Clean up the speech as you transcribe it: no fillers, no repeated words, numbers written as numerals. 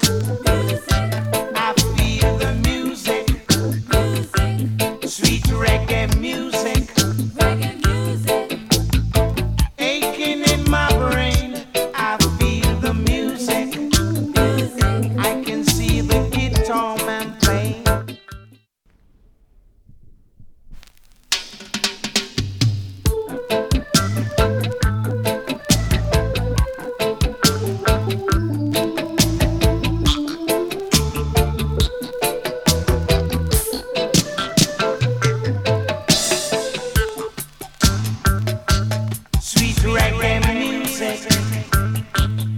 I feel the music, sweet reggae music, aching in my brain. I feel the music, I can see the guitar man playing. Sweet reggae music,